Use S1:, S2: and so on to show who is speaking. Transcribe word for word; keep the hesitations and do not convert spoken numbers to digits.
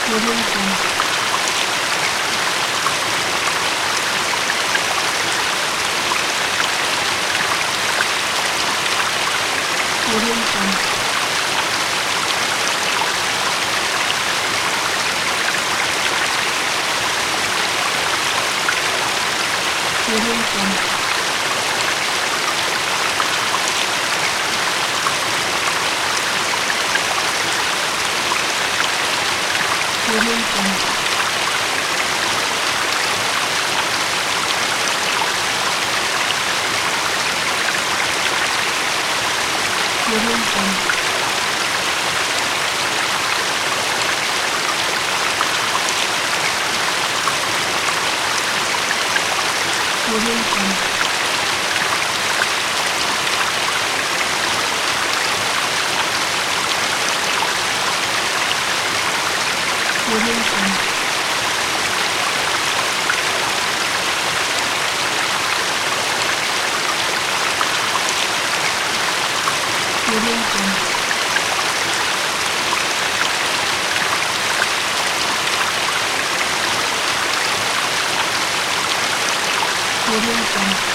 S1: Audio Jungle. Audio Jungle. Audio Jungle. Audio Jungle. Audio Jungle. Audio Jungle. Audio Jungle. Audio Jungle. Audio Jungle.